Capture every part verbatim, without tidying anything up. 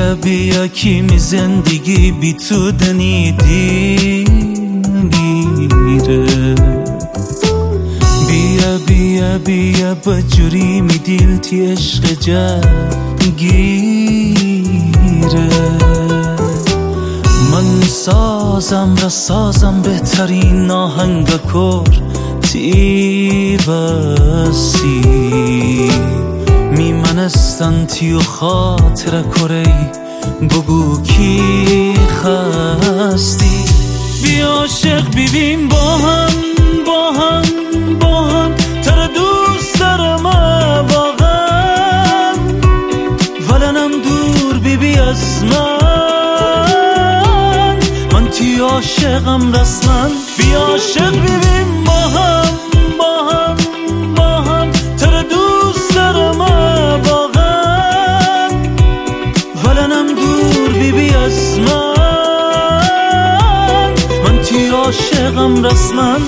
بیا بیا kimi زندگی بی تو دنیدیره بیا بیا بیا با جوری می دیل تی عشق جگیره من سازم و سازم بهترین آهنگا کر تی وسی میمنستن تیو خاطر کری بگو کی خستی بیا عاشق بیبیم با هم با هم با هم تر دوست دارم واقعا ولنم دور بیبی از من من تی عاشقم رسما بیا عاشق بیبیم با هم با هم با هم تر دوست دارم واقعا ولنم دور بیبی از من من تی عاشقم رسما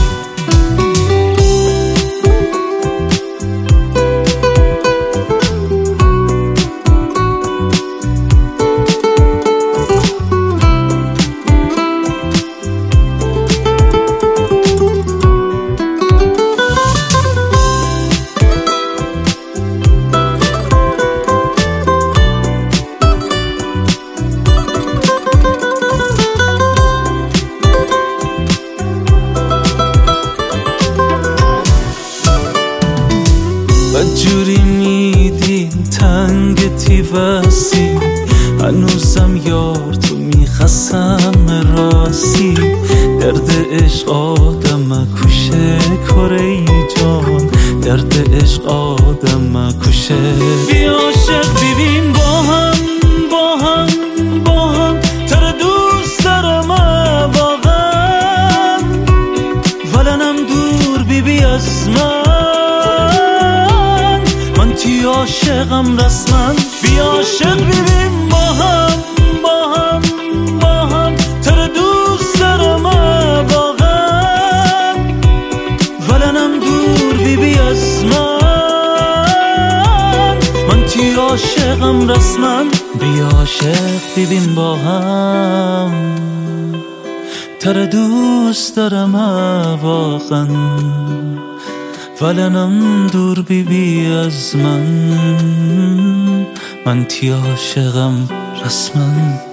جوری میدیم تنگ تی وسی هنوزم یار تو میخسم راستی درد عشق آدم کشه کره جان درد عشق آدم کشه بیا عاشق بیبیم با هم با هم با هم تر دوست دارم واقعا ولنم دور بیبی از من تی عاشقم رسما بیا عاشق بیبیم با هم با هم با هم تر دوست دارم واقعا ولنم دور بیبی از من من تی عاشقم رسما بیا عاشق بیبیم با هم تر دوست دارم واقعا ولنم دور بیبی از من من تی عاشقم رسما